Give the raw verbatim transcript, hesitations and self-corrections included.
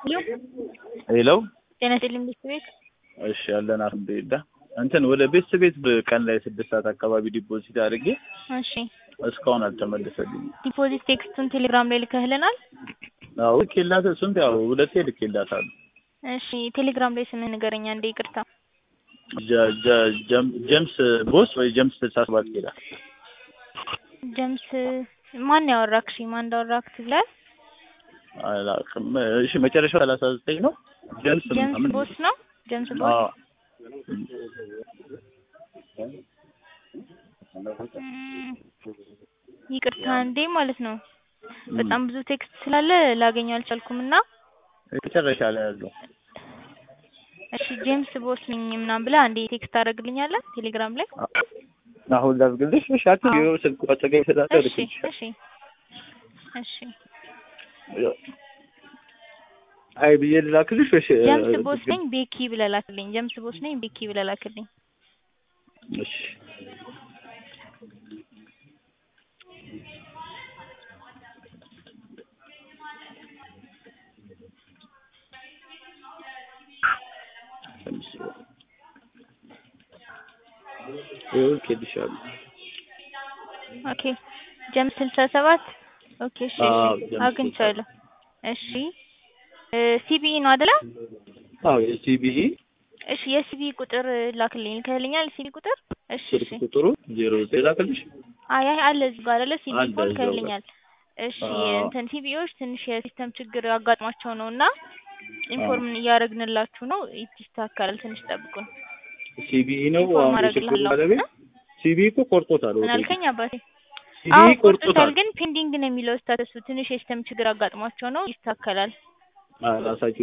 ሄሎ ጤና ይስጥልኝ ቤት እሺ ያለን አልሐምዱሊላህ እንትን ወደ ቤት ቤት ቀን ላይ ስድስት ሰዓት አካባቢ ዲፖዚት አድርጌ እሺ እስካሁን አልተመለሰልኝም። ዲፖዚት ቴክስቱን ቴሌግራም ላይ ልከህልናል? አዎ ልኬላት እሱን ያው ሁለቴ ልኬላታለሁ። እሺ ቴሌግራም ላይ ስምህን ንገረኝ አንዴ ይቅርታ። ጀምስ ቦስ ወይ ጀምስ ስልሳ ሰባት ይላል። ጀምስ ማን ያወራክ? እሺ ማን እንዳወራክ ትላለህ? አላውቅም። እሺ መጨረሻው ሰላሳ ዘጠኝ ነው። ጀምስ ጀምስ ቦስ ነው። ጀምስ ቦስ አዎ ይቅርታ እንዴ ማለት ነው። በጣም ብዙ ቴክስት ስላለ ላገኘው አልቻልኩምና መጨረሻ ላይ ያለው እሺ ጄምስ ቦስ ነኝ ምናምን ብለህ አንዴ ቴክስት ታደርግልኛለህ ቴሌግራም ላይ? አሁን ላድርግልሽ? እሺ አትይው ስልኩ አጠገቤ ስላለ እሺ እሺ እሺ አይ ብዬ ልላክልሽ? እሺ ጀምስ ቦስ ነኝ ቤኪ ብለህ ላክልኝ። ጀምስ ቦስ ነኝ ቤኪ ብለህ ላክልኝ። እሺ ኦኬ ዲሻል ኦኬ ጀምስ ስልሳ ሰባት ኦኬ እሺ አግኝቻለሁ። እሺ ሲቢኢ ነው አይደለ? አዎ የሲቢኢ እሺ የሲቢኢ ቁጥር ላክልኝ ልከልኛል? ሲቢኢ ቁጥር እሺ እሺ ቁጥሩ ዜሮ ዘጠኝ ላክልሽ? አይ አይ አለ እዚህ ጋር አይደለ? ሲቢኢ ኮድ ልከልኛል። እሺ እንትን ሲቢኢዎች ትንሽ የሲስተም ችግር አጋጥሟቸው ነውና ኢንፎርም እያደረግንላችሁ ነው። ይስተካከላል ትንሽ ጠብቁን። ሲቢኢ ነው አሁን የችግሩ ባለቤት? ሲቢኢ እኮ ቆርጦታል። ምን አልከኝ አባቴ? ሲቢኢ ቆርጦታል ግን ፔንዲንግ ነው የሚለው ስታተሱ። ትንሽ የሲስተም ችግር አጋጥሟቸው ነው። ይስተካከላል። ራሳችሁ